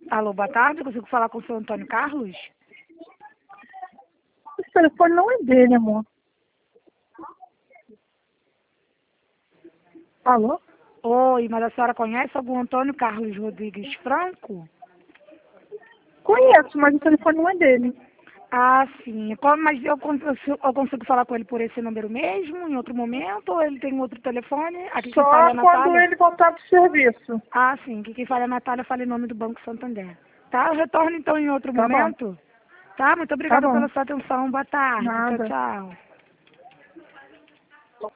Alô, boa tarde. Eu consigo falar com o seu Antônio Carlos? Esse telefone não é dele, amor. Alô? Oi, mas a senhora conhece algum Antônio Carlos Rodrigues Franco? Conheço, mas o telefone não é dele. Ah, sim. Mas eu consigo falar com ele por esse número mesmo, em outro momento? Ou ele tem outro telefone? Aqui quem fala é Só a quando Natália. ele voltar pro serviço. Ah, sim. Aqui quem fala é a Natália, fala em nome do Banco Santander. Tá? Eu retorno então em outro Tá bom, momento. Tá? Muito tá obrigada bom. pela sua atenção. Boa tarde. Tchau, Nada. tchau.